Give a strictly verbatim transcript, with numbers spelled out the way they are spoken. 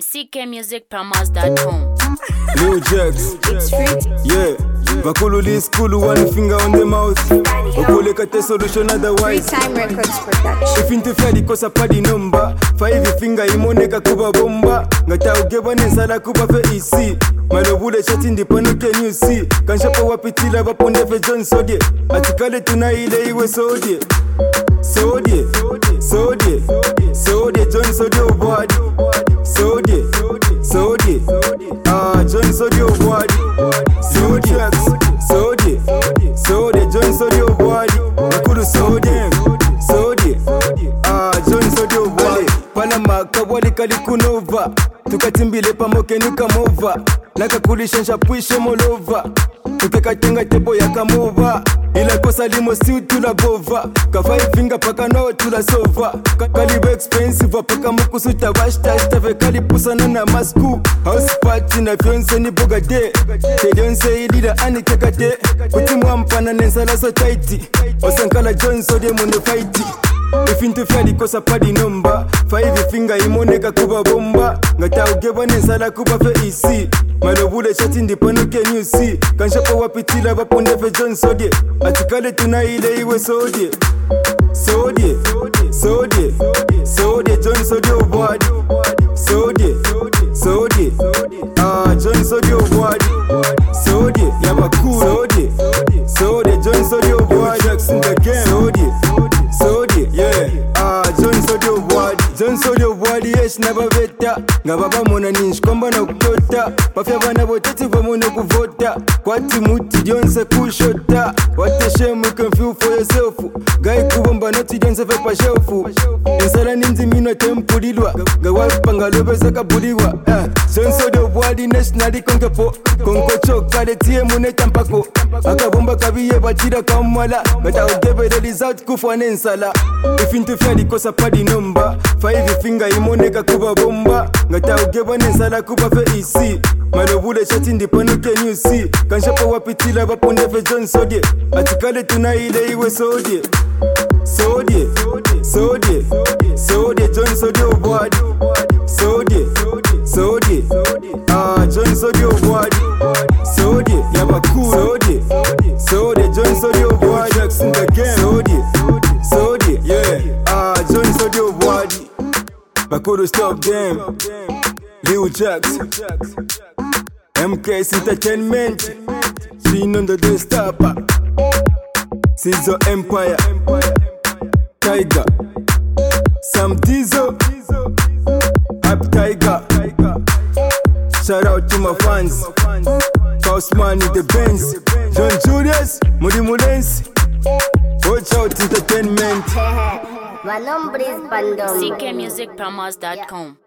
C K music promos dot com. Lil Jax, It's free. yeah. Bakulu this school, one finger on the mouth. Okole kate solution otherwise. Free Time Records production. If into fair kosa padi number. Five finger imoneka kuba bomba. Ngata ugeba nensala kuba fe isi. Malobule shot in the panu can you see? Kanshapa wapitila baponde fe John Sodie. Atikale tunaile iwe Sodie. Sodie, Sodie, Sodie, John Sodie body. Sodie, Sodie, ah John Sodie body. Sodie, Sodie, Sodie, John Sodie body. Bakulu Sodie, Sodie, ah John Sodie body. Panama kabwali kalikunova. Tukatimbile pamoke nukamova. Nakakulisha puishe molova. Tukekatenga tebo ya kamova. Ila kosa limo si tula bova. Kafai finger paka no tula sova. Kalibu expensive paka mukusu tabashta. Stave kalipusa na masku. House party na fiance ni bogade. Tedionse idida ani kekate. Utimu mpana nensala so tighty. Osankala John Sodie mune fighty. If into fairly kosa padi number. Five finger imoneka kuba bomba. Ngata ugeba nensala kuba fe isi. Malobule shot in the panu can you see? Kanshapa wapitila baponde fe John Sodie. Atikale tunaile iwe Sodie. Sodie, Sodie, Sodie, John Sodie body. Sodie, Sodie, ah John Sodie body. Sodie, Yabaku. Sodie, Sodie, John Sodie body. Jackson again. Sodie, Sodie, yeah, ah John Sodie body. John Sodie body yes never beta. Ngababa mona ninshkomba na kutota. Pafya bana boteti vamone kuvota. Kwati muti Jonse kushota. What a shame you can feel for yourself. Guy kubomba noti Jonse fe pa shelfu. Insala ninzi mino tempulilwa. Gawafi pangalobe saka buliwa. John Sodie body nationally konkepo. Konko choka de tie mune tampako. Akabomba kabiye batira kamala. Gata ugebe the result kufa nensala. If into fairly kosa padi number. Five finger imoneka kuba bomba. Ngata ugeba nensala kuba fe isi. Malobule shot in the panu can you see? Kanshapa wapitila baponde fe John Sodie. Atikale tunaile iwe Sodie. Sodie, Sodie, Sodie, John Sodie body. Sodie, Sodie, ah John Sodie body. Sodie, Yabaku. Sodie, Sodie, John Sodie body. Jackson again. Sodie, Sodie, yeah, ah John Sodie body. Bakulu stop them. Lil Jax, M K's Entertainment. She on the day stopper. Caesar Empire. Tiger. Sam Diesel. Up Tiger. Shout out to my fans. Faust Money the Benz. John Julius. Muri Mulensi. Watch out Entertainment. My number is Bandom. C K music promos dot com.